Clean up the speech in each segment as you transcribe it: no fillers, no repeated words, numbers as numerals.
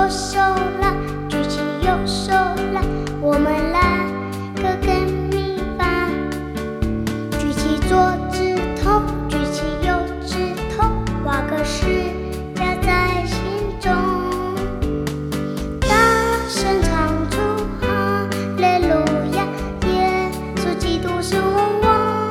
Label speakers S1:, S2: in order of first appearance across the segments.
S1: 左手来，举起右手来，我们来个根米饭。举起左指头，举起右指头，画个十字在心中。大声唱出哈利路亚，耶稣基督是我王。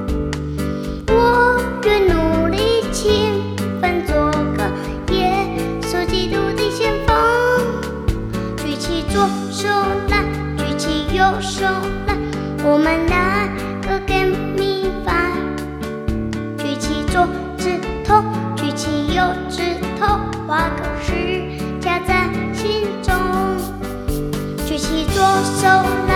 S1: 我愿努力勤奋做个耶稣基督的先锋。举起左手来，举起右手来，我们来个根米饭。举起左指头，举起右指头，画个十字在心中。举起左手来，